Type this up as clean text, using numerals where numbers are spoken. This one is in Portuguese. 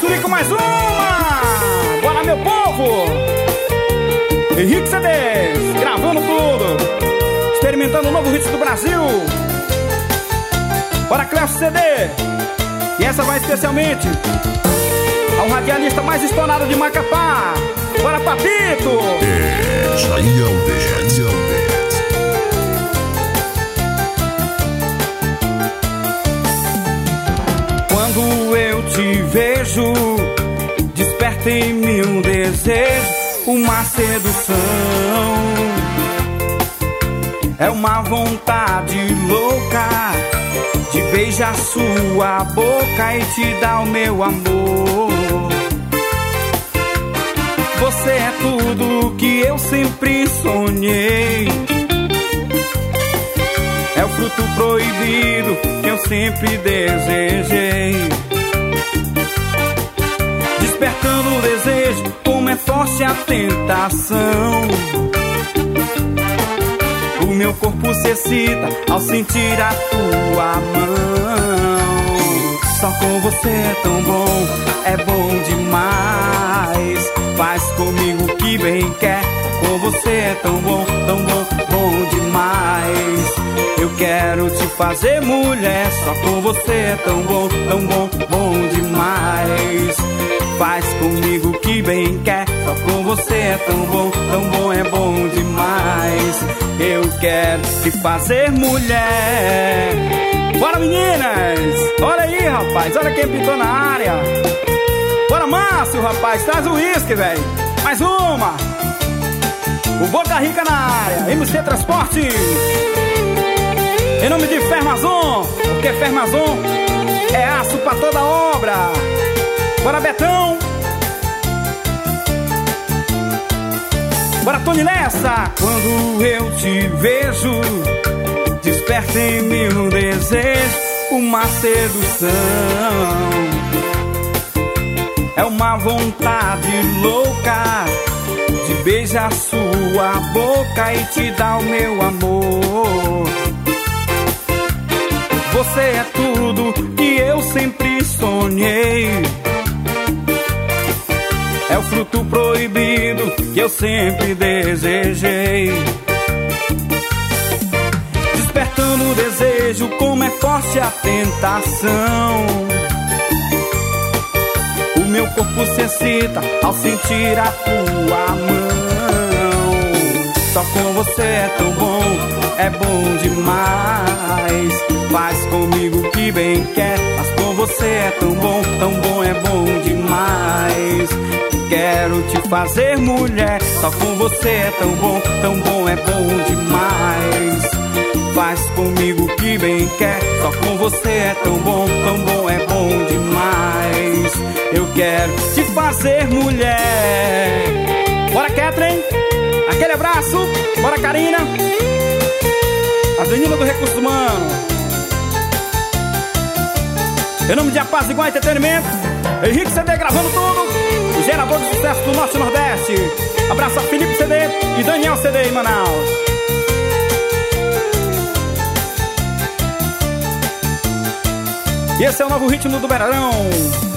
comigo com mais uma. Bora, meu povo. Henrique CDs, gravando tudo, experimentando o novo hit do Brasil. Bora, Clécio CD. E essa vai especialmente ao radialista mais estourado de Macapá. Bora, Papito. Jair Alves. Quando eu te vejo, desperta em mim um desejo, uma sedução. É uma vontade louca de beijar sua boca e te dar o meu amor. Você é tudo que eu sempre sonhei. É o fruto proibido que eu sempre desejei. Despertando o desejo, como é forte a tentação. O meu corpo se excita ao sentir a tua mão. Só com você é tão bom, é bom demais. Faz comigo o que bem quer. Com você é tão bom, bom demais. Eu quero te fazer mulher. Só com você é tão bom, bom demais. Faz comigo o que bem quer. Só com você é tão bom, é bom demais. Eu quero te fazer mulher. Bora, meninas! Olha aí, rapaz, olha quem pintou na área. Bora, Márcio, rapaz, traz o uísque, velho. Mais uma. O Boca Rica na área, MC Transporte. Em nome de Fermazon, porque Fermazon é aço pra toda obra. Bora, Betão. Bora, Tony Lessa. Quando eu te vejo, desperta em mim um desejo, uma sedução. É uma vontade louca de beijar sua boca e te dar o meu amor. Você é tudo que eu sempre sonhei. É o fruto proibido que eu sempre desejei. Despertando o desejo, como é forte a tentação. O meu corpo se excita ao sentir a tua mão. Só com você é tão bom, é bom demais. Faz comigo o que bem quer. Mas com você é tão bom, é bom demais. Quero te fazer mulher. Só com você é tão bom, é bom demais. Faz comigo o que bem quer. Só com você é tão bom, é bom demais. Eu quero te fazer mulher. Bora, Catherine. Aquele abraço. Bora, Karina. Avenida do Recurso Humano. Em nome de Apaz Igual Entretenimento, Henrique CD gravando tudo. O gerador de sucesso do Norte e Nordeste. Abraço a Felipe CD e Daniel CD em Manaus. E esse é o novo ritmo do Verão.